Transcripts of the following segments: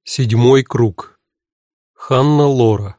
Седьмой круг. Ханна Лора.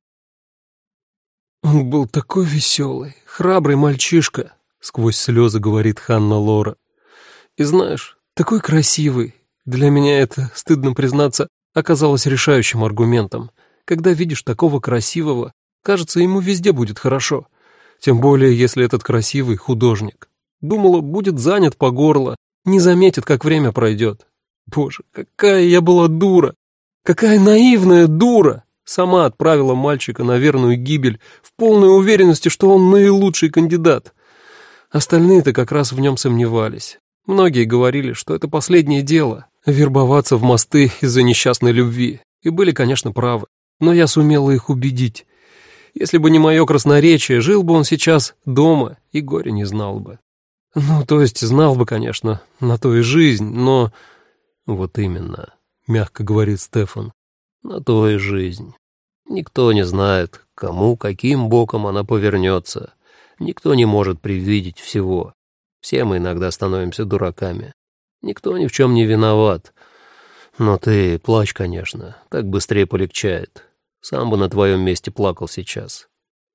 «Он был такой веселый, храбрый мальчишка», — сквозь слезы говорит Ханна Лора. «И знаешь, такой красивый. Для меня это, стыдно признаться, оказалось решающим аргументом. Когда видишь такого красивого, кажется, ему везде будет хорошо. Тем более, если этот красивый художник. Думала, будет занят по горло, не заметит, как время пройдет. Боже, какая я была дура! Какая наивная дура! Сама отправила мальчика на верную гибель в полной уверенности, что он наилучший кандидат. Остальные-то как раз в нем сомневались. Многие говорили, что это последнее дело — вербоваться в мосты из-за несчастной любви. И были, конечно, правы. Но я сумела их убедить. Если бы не мое красноречие, жил бы он сейчас дома и горя не знал бы. Ну, то есть знал бы, конечно, на то и жизнь, но... Вот именно, мягко говорит Стефан, на то и жизнь. Никто не знает, кому, каким боком она повернется. Никто не может предвидеть всего. Все мы иногда становимся дураками. Никто ни в чем не виноват. Но ты плачь, конечно, так быстрее полегчает. Сам бы на твоем месте плакал сейчас.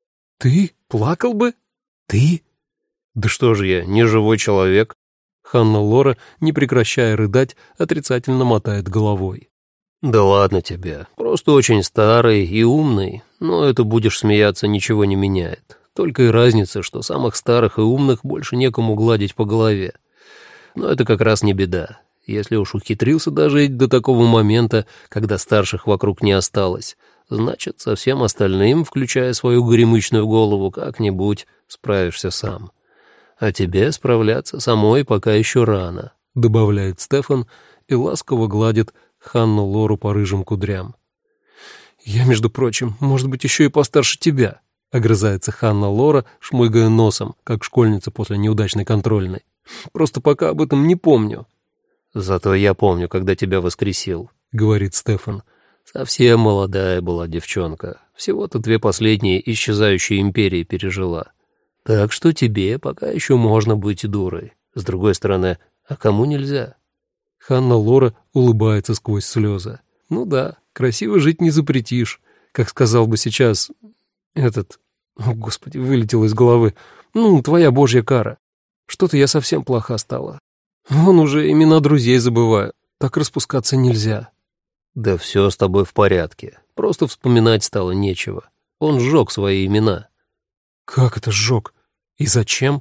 Ты плакал бы? Ты? Да что же я, не живой человек? Ханна Лора, не прекращая рыдать, отрицательно мотает головой. «Да ладно тебе, просто очень старый и умный, но это будешь смеяться ничего не меняет. Только и разница, что самых старых и умных больше некому гладить по голове. Но это как раз не беда. Если уж ухитрился дожить до такого момента, когда старших вокруг не осталось, значит, со всем остальным, включая свою горемычную голову, как-нибудь справишься сам. А тебе справляться самой пока еще рано», — добавляет Стефан и ласково гладит Ханну Лору по рыжим кудрям. «Я, между прочим, может быть, еще и постарше тебя», — огрызается Ханна Лора, шмыгая носом, как школьница после неудачной контрольной. «Просто пока об этом не помню». «Зато я помню, когда тебя воскресил», — говорит Стефан. «Совсем молодая была девчонка, всего-то 2 последние исчезающие империи пережила. Так что тебе пока еще можно быть дурой. С другой стороны, а кому нельзя?» Ханна Лора улыбается сквозь слезы. «Ну да, красиво жить не запретишь, как сказал бы сейчас этот... О, Господи, вылетело из головы. Ну, твоя божья кара. Что-то я совсем плоха стала. Вон уже имена друзей забываю. Так распускаться нельзя». «Да все с тобой в порядке. Просто вспоминать стало нечего. Он сжег свои имена». «Как это сжег? И зачем?»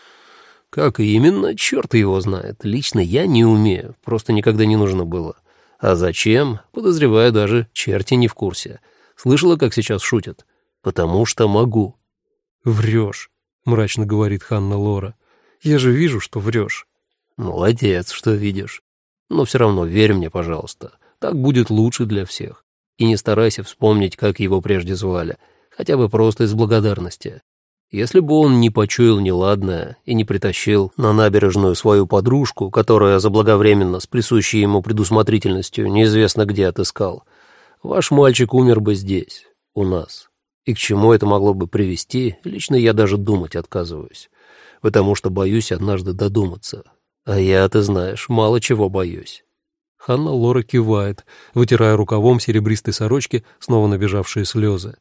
«Как именно, черт его знает. Лично я не умею, просто никогда не нужно было. А зачем, подозреваю, даже черти не в курсе. Слышала, как сейчас шутят? Потому что могу». «Врешь», — мрачно говорит Ханна Лора. «Я же вижу, что врешь». «Молодец, что видишь. Но все равно верь мне, пожалуйста. Так будет лучше для всех. И не старайся вспомнить, как его прежде звали, хотя бы просто из благодарности. Если бы он не почуял неладное и не притащил на набережную свою подружку, которая заблаговременно с присущей ему предусмотрительностью неизвестно где отыскал, ваш мальчик умер бы здесь, у нас. И к чему это могло бы привести, лично я даже думать отказываюсь, потому что боюсь однажды додуматься. А я, ты знаешь, мало чего боюсь». Ханна Лора кивает, вытирая рукавом серебристой сорочки снова набежавшие слезы.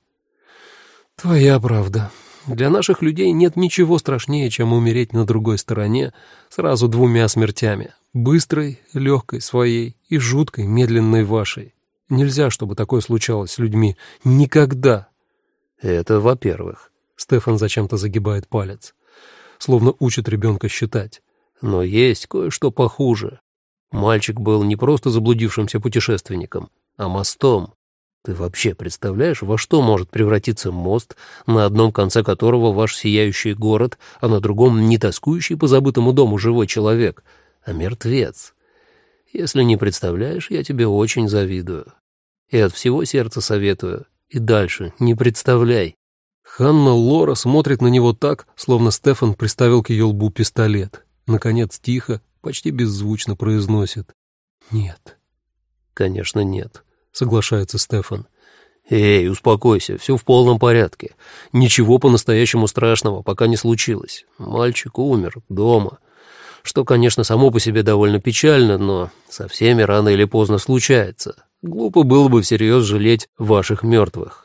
«Твоя правда. Для наших людей нет ничего страшнее, чем умереть на другой стороне сразу 2 смертями. Быстрой, легкой своей и жуткой, медленной вашей. Нельзя, чтобы такое случалось с людьми. Никогда!» «Это во-первых». Стефан зачем-то загибает палец, словно учит ребенка считать. «Но есть кое-что похуже. Мальчик был не просто заблудившимся путешественником, а мостом. Ты вообще представляешь, во что может превратиться мост, на одном конце которого ваш сияющий город, а на другом не тоскующий по забытому дому живой человек, а мертвец? Если не представляешь, я тебе очень завидую. И от всего сердца советую. И дальше не представляй». Ханна Лора смотрит на него так, словно Стефан приставил к ее лбу пистолет. Наконец тихо, почти беззвучно произносит: «Нет». «Конечно, нет», — соглашается Стефан. «Эй, успокойся, все в полном порядке. Ничего по-настоящему страшного пока не случилось. Мальчик умер дома. Что, конечно, само по себе довольно печально, но со всеми рано или поздно случается. Глупо было бы всерьез жалеть ваших мертвых.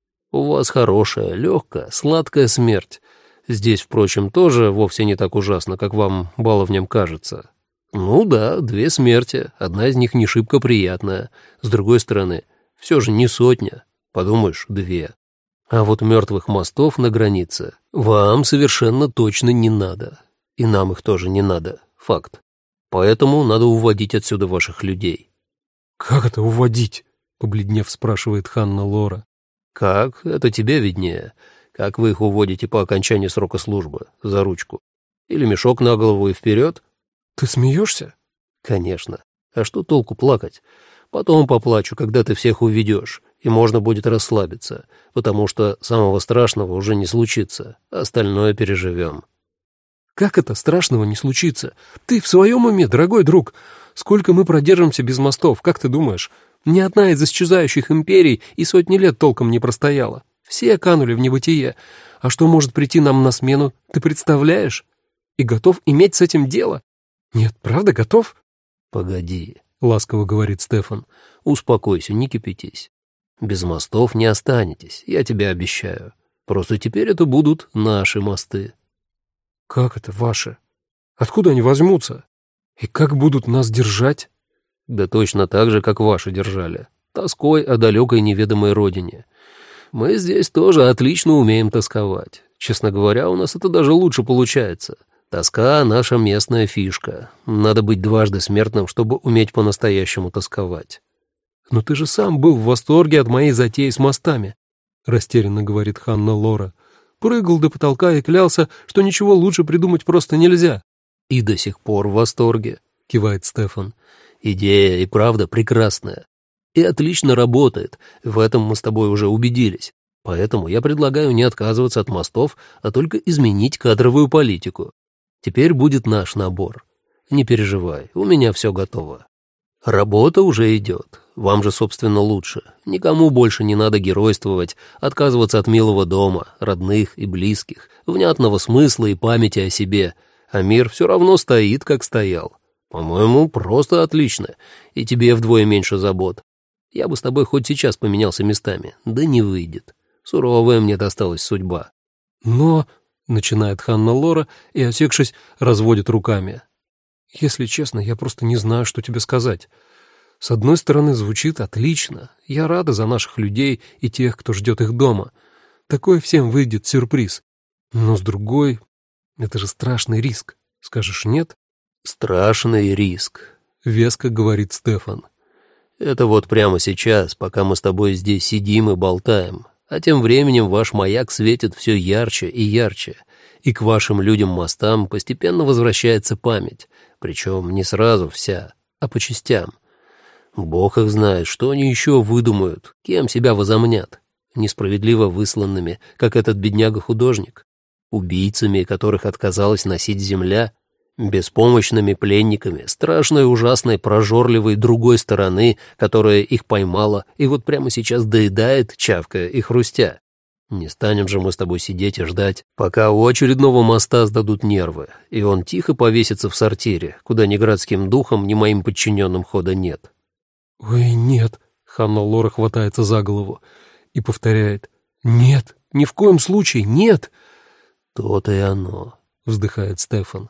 У вас хорошая, легкая, сладкая смерть. Здесь, впрочем, тоже вовсе не так ужасно, как вам, баловням, кажется. Ну да, 2 смерти, одна из них не шибко приятная. С другой стороны, все же не 100, подумаешь, 2. А вот мертвых мостов на границе вам совершенно точно не надо. И нам их тоже не надо, факт. Поэтому надо уводить отсюда ваших людей». «Как это уводить?» — побледнев спрашивает Ханна Лора. «Как? Это тебе виднее. Как вы их уводите по окончании срока службы? За ручку? Или мешок на голову и вперед?» «Ты смеешься?» «Конечно. А что толку плакать? Потом поплачу, когда ты всех уведешь, и можно будет расслабиться, потому что самого страшного уже не случится, остальное переживем». «Как это страшного не случится? Ты в своем уме, дорогой друг? Сколько мы продержимся без мостов, как ты думаешь? Ни одна из исчезающих империй и сотни лет толком не простояла. Все канули в небытие. А что может прийти нам на смену, ты представляешь? И готов иметь с этим дело? Нет, правда, готов?» «Погоди», — ласково говорит Стефан. «Успокойся, не кипятись. Без мостов не останетесь, я тебе обещаю. Просто теперь это будут наши мосты». «Как это ваши? Откуда они возьмутся? И как будут нас держать?» «Да точно так же, как ваши держали. Тоской о далекой неведомой родине. Мы здесь тоже отлично умеем тосковать. Честно говоря, у нас это даже лучше получается. Тоска — наша местная фишка. Надо быть дважды смертным, чтобы уметь по-настоящему тосковать». «Но ты же сам был в восторге от моей затеи с мостами», — растерянно говорит Ханна Лора. «Прыгал до потолка и клялся, что ничего лучше придумать просто нельзя». «И до сих пор в восторге», — кивает Стефан. «Идея и правда прекрасная. И отлично работает, в этом мы с тобой уже убедились. Поэтому я предлагаю не отказываться от мостов, а только изменить кадровую политику. Теперь будет наш набор. Не переживай, у меня все готово. Работа уже идет. Вам же, собственно, лучше. Никому больше не надо геройствовать, отказываться от милого дома, родных и близких, внятного смысла и памяти о себе. А мир все равно стоит, как стоял. По-моему, просто отлично. И тебе вдвое меньше забот. Я бы с тобой хоть сейчас поменялся местами. Да не выйдет. Суровая мне досталась судьба». «Но...» — начинает Ханна Лора и, осекшись, разводит руками. «Если честно, я просто не знаю, что тебе сказать. С одной стороны, звучит отлично. Я рада за наших людей и тех, кто ждет их дома. Такой всем выйдет сюрприз. Но с другой, это же страшный риск. Скажешь нет?» «Страшный риск», — веско говорит Стефан. «Это вот прямо сейчас, пока мы с тобой здесь сидим и болтаем. А тем временем ваш маяк светит все ярче и ярче, и к вашим людям-мостам постепенно возвращается память, причем не сразу вся, а по частям. Бог их знает, что они еще выдумают, кем себя возомнят, несправедливо высланными, как этот бедняга-художник, убийцами, которых отказалась носить земля, беспомощными пленниками, страшной, ужасной, прожорливой другой стороны, которая их поймала и вот прямо сейчас доедает, чавкая и хрустя. Не станем же мы с тобой сидеть и ждать, пока у очередного моста сдадут нервы, и он тихо повесится в сортире, куда ни городским духом, ни моим подчиненным хода нет». «Ой, нет», — Ханна Лора хватается за голову и повторяет. «Нет, ни в коем случае, нет». «То-то и оно», — вздыхает Стефан.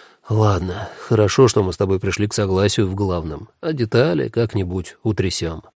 «Ладно, хорошо, что мы с тобой пришли к согласию в главном, а детали как-нибудь утрясем».